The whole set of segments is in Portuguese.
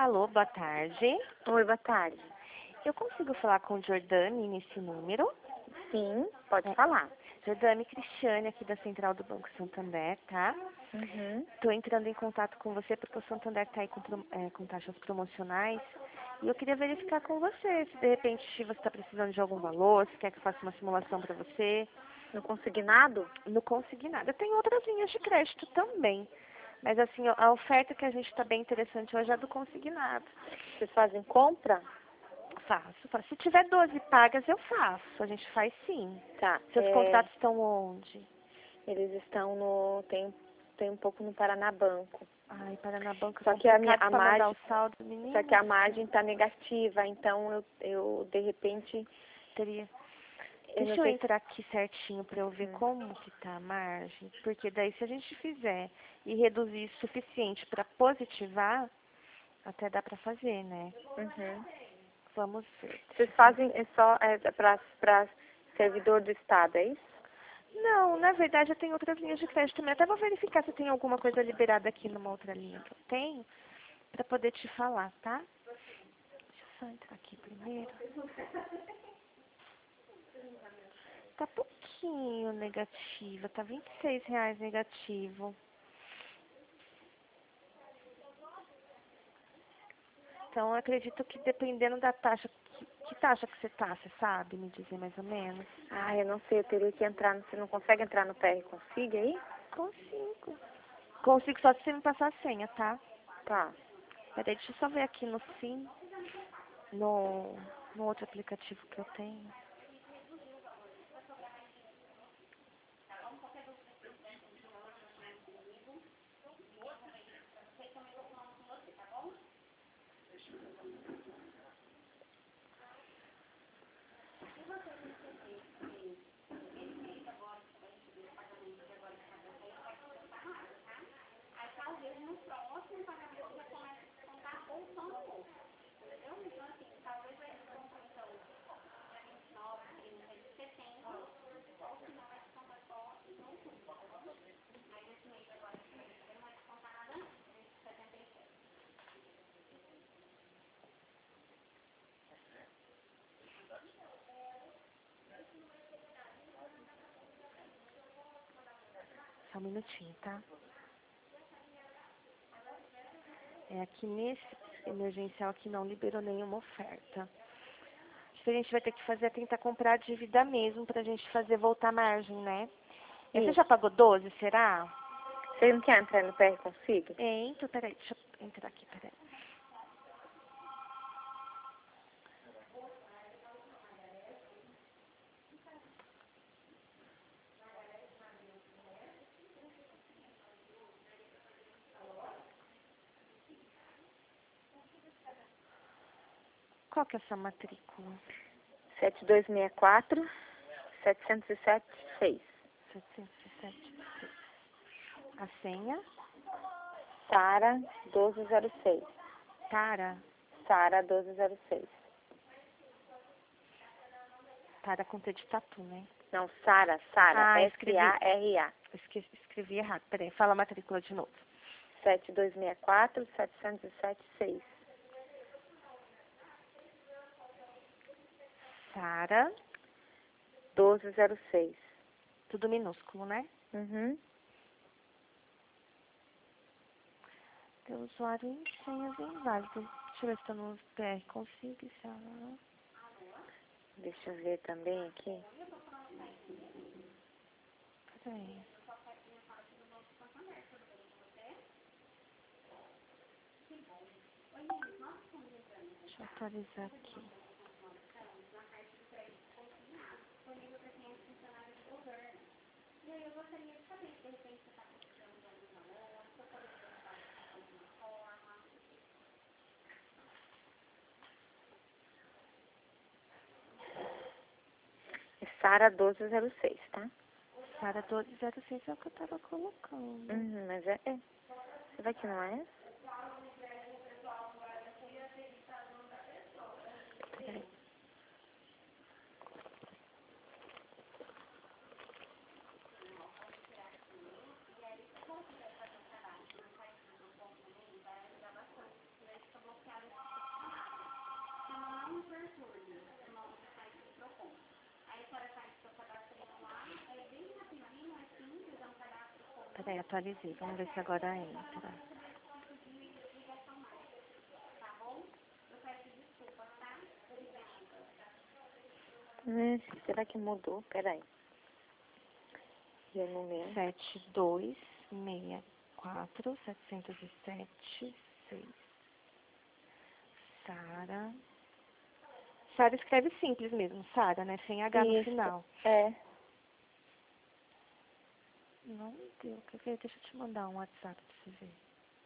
Alô, boa tarde. Oi, boa tarde. Eu consigo falar com Jordane nesse número? Sim, pode É. falar. Jordane Cristiane, aqui da Central do Banco Santander, tá? Uhum. Estou entrando em contato com você porque o Santander está aí com taxas promocionais. E eu queria verificar com você se de repente você está precisando de algum valor, se quer que eu faça uma simulação para você. No consignado? No consignado. Eu tenho outras linhas de crédito também. Mas assim, a oferta que a gente está bem interessante hoje é a do consignado. Vocês fazem compra? Faço, faço. Se tiver 12 pagas, eu faço. A gente faz sim. Tá. Seus contratos estão onde? Eles estão no... Tem um pouco no Paraná Banco. Ai, Paranabanco é Só que a complicado pra mandar margem... o saldo, menina. Só que a margem está negativa, então eu de repente... Teria. Eu Deixa não eu sei entrar aqui certinho pra eu ver se... como que tá a margem. Porque daí se a gente fizer e reduzir o suficiente pra positivar, até dá pra fazer, né? Uhum. Vamos ver. Vocês fazem só para servidor do Estado, é isso? Não, na verdade eu tenho outras linhas de crédito também. Até vou verificar se tem alguma coisa liberada aqui numa outra linha que eu tenho, pra poder te falar, tá? Deixa eu só entrar aqui primeiro. Tá pouquinho negativa, tá R$ 26 negativo. Então eu acredito que dependendo da taxa, que taxa que você tá, você sabe me dizer mais ou menos? Ah, eu não sei, eu teria que entrar. Você não consegue entrar no PR Consiga aí? Consigo. Consigo só se você me passar a senha, tá? Tá. Peraí, deixa eu só ver aqui no Sim, no, no outro aplicativo que eu tenho. Só um minutinho, tá? É aqui nesse emergencial aqui não liberou nenhuma oferta. O que a gente vai ter que fazer é tentar comprar a dívida mesmo pra gente fazer voltar a margem, né? E você Isso. já pagou 12, será? Você não quer entrar no PR Consiga? Então, peraí, deixa eu entrar aqui, peraí. Qual que é a sua matrícula? 7264 707 6. 707. A senha? Sara 1206. Tara. Sara 1206. Tara com T de tatu, né? Não, Sara, Sara, Ah, S-A-R-A. escrevi errado. Peraí, fala a matrícula de novo. 7264 707 6. Sara, 1206. tudo minúsculo, né? Uhum. Teu usuário e senhas inválido. Deixa eu ver se tá no PR consigo. Deixa eu ver também aqui. Peraí. Deixa eu atualizar aqui. É Sara 1206, tá? Sara 1206 é o que eu tava colocando. Uhum, mas é. Você vai que não é? Peraí. Peraí, atualizei. Vamos ver se agora entra. Será que mudou? Peraí. E o número? 7264-707-6. Sara. Sara escreve simples mesmo, Sara, né? Sem H no Isso. final. É. Não deu. Quer ver? Deixa eu te mandar um WhatsApp pra você ver.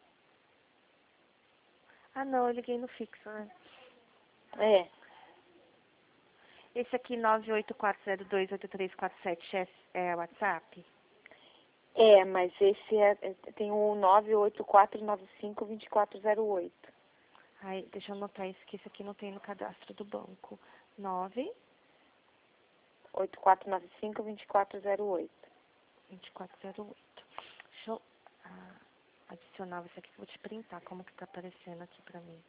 Ah, não, eu liguei no fixo, né? É. Esse aqui, 984028347, é WhatsApp? É, mas esse tem o 984952408. Ai, deixa eu anotar isso, que esse aqui não tem no cadastro do banco. 9 84952408. 2408. Deixa eu adicionar isso aqui que eu vou te printar, como que tá aparecendo aqui pra mim.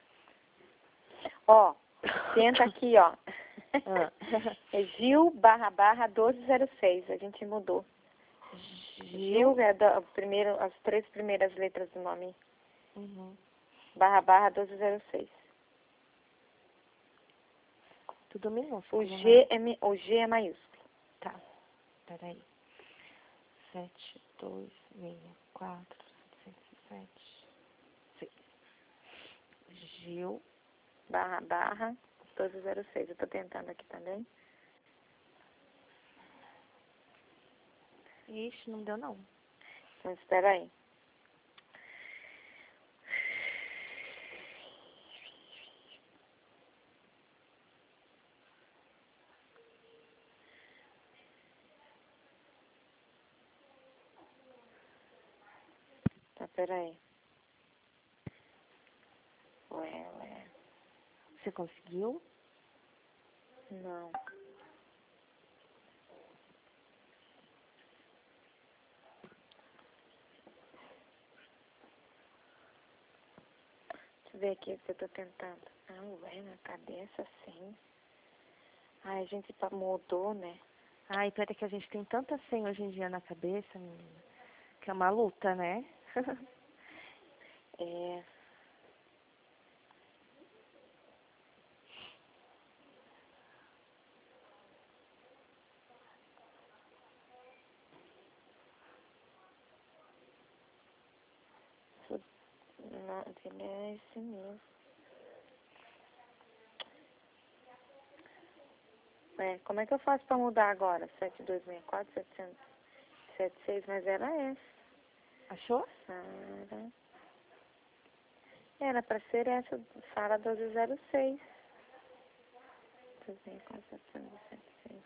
Ó, tenta aqui, ó. Ah. É Gil /1206. A gente mudou. Gil é as 3 primeiras letras do nome. Uhum. /1206. Tudo minúsculo, O G é maiúsculo. Tá, peraí. 7264-707-6. Gil. /1206. Eu tô tentando aqui também. Ixi, não deu não. Então, espera aí. Tá, peraí. Ué. Você conseguiu? Não. Deixa eu ver aqui se eu tô tentando. Ué, na cabeça, sim. Ai, a gente mudou, né? Ai, pera que a gente tem tanta senha hoje em dia na cabeça, menina, que é uma luta, né? É. Não, ele é esse mesmo. Como é que eu faço pra mudar agora? 7264-776, mas era essa. Achou? Sara. Era pra ser essa, Sara 1206. 7264-776.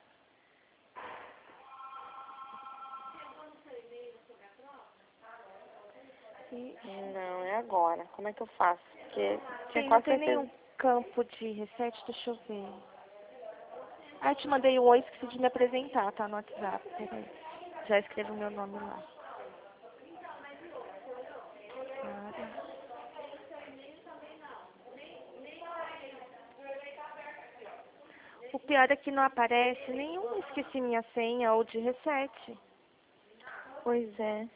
Não, é agora. Como é que eu faço? Porque tinha Sim, não quase tem certeza. nenhum campo de reset, deixa eu ver. Ah, eu te mandei um oi, esqueci de me apresentar, tá no WhatsApp, peraí. Já escrevo o meu nome lá. Sara. O pior é que não aparece nenhum esqueci minha senha ou de reset. Pois é.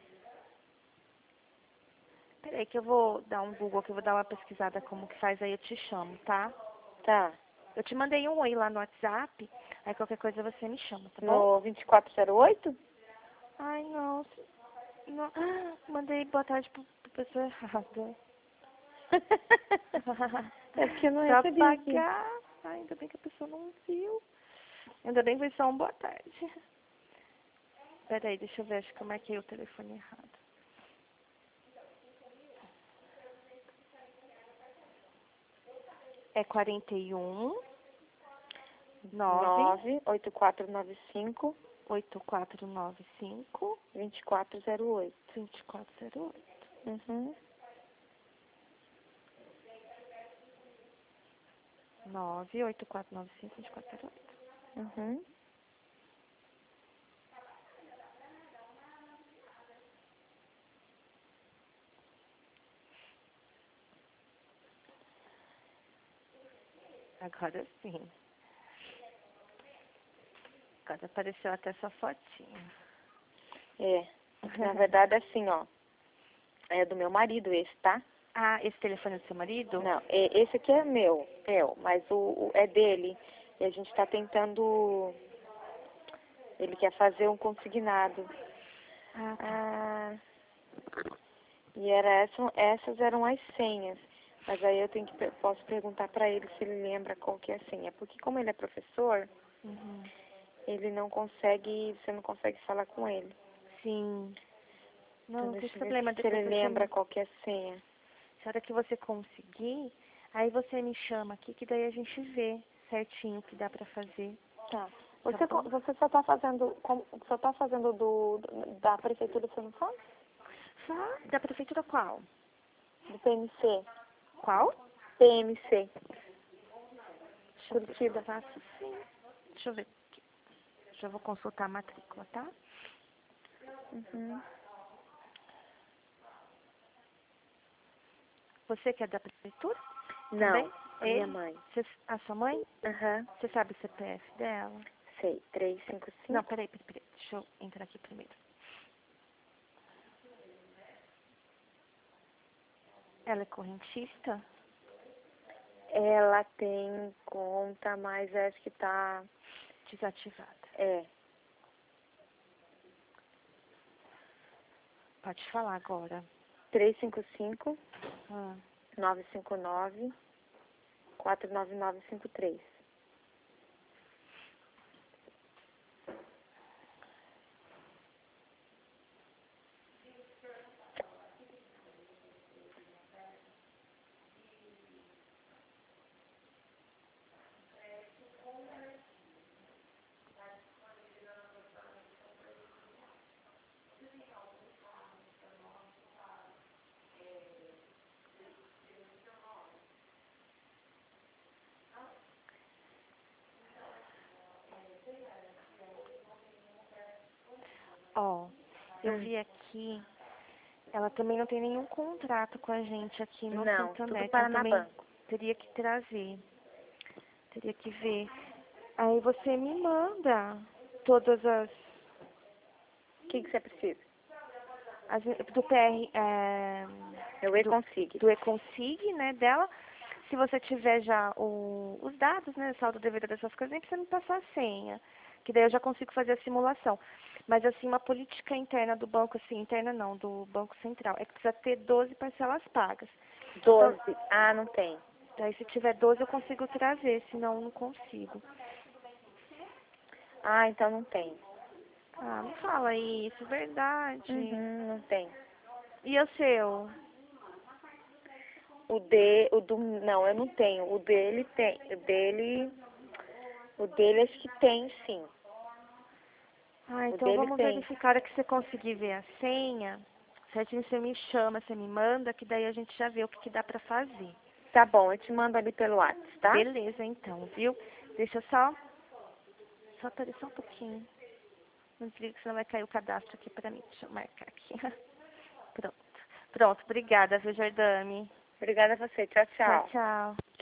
Peraí que eu vou dar um Google, que eu vou dar uma pesquisada como que faz, aí eu te chamo, tá? Tá. Eu te mandei um oi lá no WhatsApp, aí qualquer coisa você me chama, tá bom? No 2408? Ai, não. Não. Mandei boa tarde pra pessoa errada. É porque eu não Pra recebi aqui. apagar. Ai, ainda bem que a pessoa não viu. Ainda bem que foi só um boa tarde. Peraí, deixa eu ver, acho que eu marquei o telefone errado. É 41 9 98495 8495 2408. 2408. Uhum. 98495 2408. Uhum. Agora sim. Agora apareceu até sua fotinha. É. Na verdade, assim, ó. É do meu marido esse, tá? Ah, esse telefone é do seu marido? Não, esse aqui é meu, mas o é dele. E a gente tá tentando. Ele quer fazer um consignado. Ah, tá. Ah, e essas eram as senhas. Mas aí eu posso perguntar pra ele se ele lembra qual que é a senha. Porque como ele é professor, Uhum. ele não consegue, você não consegue falar com ele. Sim. Não, Então não tem deixa eu ver problema. se Depois ele você lembra qual que é a senha. na hora que você conseguir, aí você me chama aqui, que daí a gente vê certinho o que dá pra fazer. Tá. Tá bom? Você só tá fazendo da prefeitura, você não faz? Só da prefeitura qual? Do PMC. Qual? PMC. Deixa eu ver se eu Curitiba. faço sim. Deixa eu ver aqui. Já vou consultar a matrícula, tá? Uhum. Você que é da prefeitura? Não, Também? a minha Ele? mãe. A sua mãe? Aham. Você sabe o CPF dela? Sei. 355. Não, peraí. Deixa eu entrar aqui primeiro. Ela é correntista? Ela tem conta, mas acho que tá. Desativada. É. Pode falar agora. 355 Ah. 959 49953. Ó, eu vi aqui, ela também não tem nenhum contrato com a gente aqui no Não, tudo Santander, então também Paranabanco. teria que trazer, teria que ver. Aí você me manda todas O que você precisa? do PR, Eu do, e-consig. do Econsig, né, dela. Se você tiver já os dados, né, saldo devido dessas coisas, nem precisa me passar a senha, que daí eu já consigo fazer a simulação. Mas, assim, uma política interna do banco, assim, interna não, do Banco Central, é que precisa ter 12 parcelas pagas. 12. Então, Ah, não tem. daí se tiver 12 eu consigo trazer, senão eu não consigo. Ah, então não tem. Ah, não fala isso, verdade. Uhum, não tem. E o seu? Não, eu não tenho. O dele tem. O dele acho que tem, sim. Ah, O então dele vamos tem. verificar a hora que você conseguir ver a senha. Certinho, você me chama, você me manda, que daí a gente já vê o que, que dá pra fazer. Tá bom, eu te mando ali pelo WhatsApp, tá? Beleza, então, viu? Deixa eu só aparecer um pouquinho. Não desliga, senão vai cair o cadastro aqui pra mim. Deixa eu marcar aqui. Pronto. Pronto, obrigada, viu, Jordane? Obrigada a você. Tchau, Tchau, tchau. tchau.